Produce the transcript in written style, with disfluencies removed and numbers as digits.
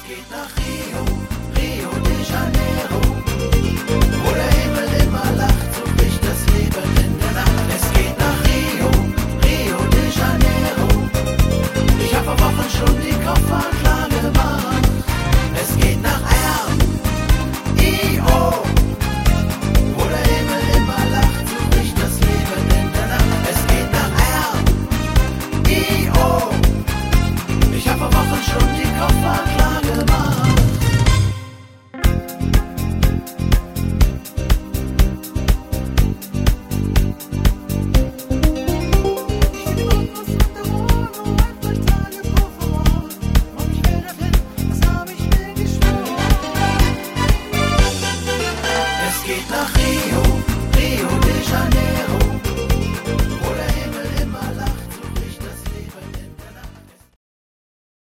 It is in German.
geht nach Rio, Rio de Janeiro, wo der Himmel immer lacht, so bricht das Leben in der Nacht. Es geht nach Rio, Rio de Janeiro, ich hab vor Wochen schon die Koffer